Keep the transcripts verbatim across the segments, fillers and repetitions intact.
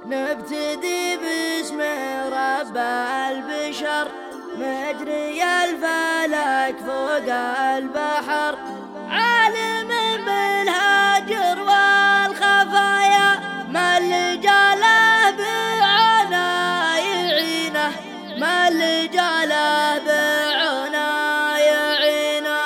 نبتدي باسم رب البشر، مجري الفلك فوق البحر، عالم بالهجر والخفايا، من لجاله بعنا يعينه، من لجاله بعنا يعينه.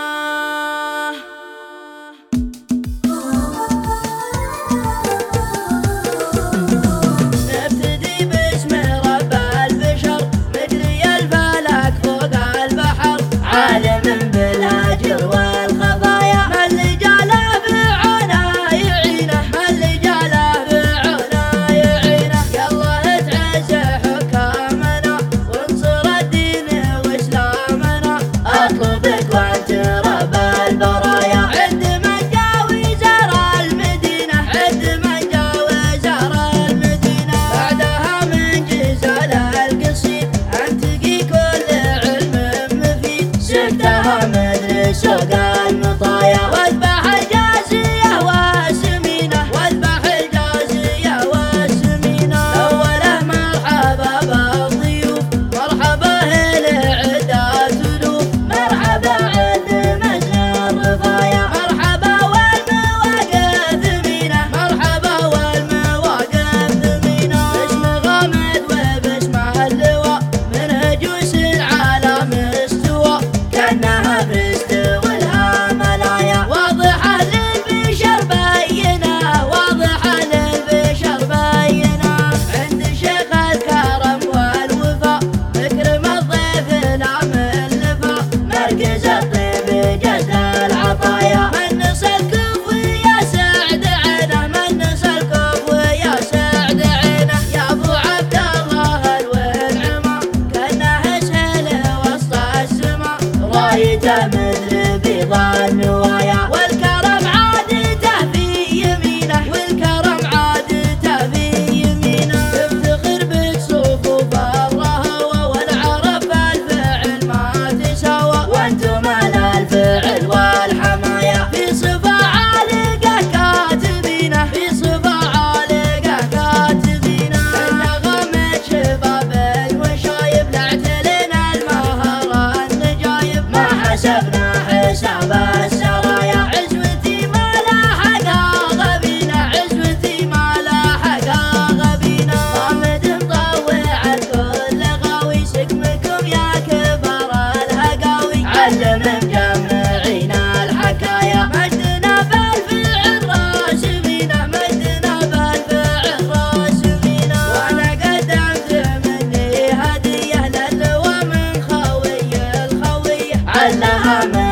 نبتدي باسم رب البشر، مجري الفلك فوق البحر، عالم بالهجر والخفايا، من لجاله بعنا يعينه، من لجاله بعنا يعينه. يالله تعز حكامنا وانصر الدين واسلامنا، اطلبك وانت رب البرايا، عد من جاوز المدينه، عد من جاوز المدينه. بعدها من جزال القصيد انتقي كل علم مفيد، سكتها مثل سوق المطايا، واذبح الجازيه والسمينه، واذبح الجازيه والسمينه. اوله مرحبا بالضيوف، مرحبا العدات الوف، مرحبا عند مجنى الرفايا، مرحبا والمواقف ثمينه، مرحبا والمواقف ثمينه. باسم غامد وباسم اللواء، من هجوس العالم استوى، كانها برست ولها ملايا، واضحه للبشر بينه، واضحه للبشر بينه. عند شيخ الكرم والوفاء، مكرم الضيف لا من لفا، مركز الطيب جزل العطايا، من نص الكف يا سعد عينه، من نص الكف يا سعد عينه. يا ابو عبد الله والعمى، كانه سهل وسط السما، رايته مثل بيض النوايا، والكرم عادته في يمينه، والكرم عادته في يمينه. تفتخر بصفوف الرهوه، والعرب بالفعل ما تساوى، وانتم على الفعل والحمايا، في صفا عالقه كاتبينه، في صفا عالقه كاتبينه. النغمة شباب وشايب، لاعتلنا المهر النجايب، ما حسبنا حساب السرايا، عزوتي ما لاحقها غبينه، عزوتي ما لاحقها غبينه. صامد مطوع الكل غاوي، سقمكم يا كبر الهقاوي، علم مجمعين الحكايا، مجدنا بالفعل راسمينه، مجدنا بالفعل راسمينه. وانا قدمت مني هديه للوا من خوي الخويه، علها من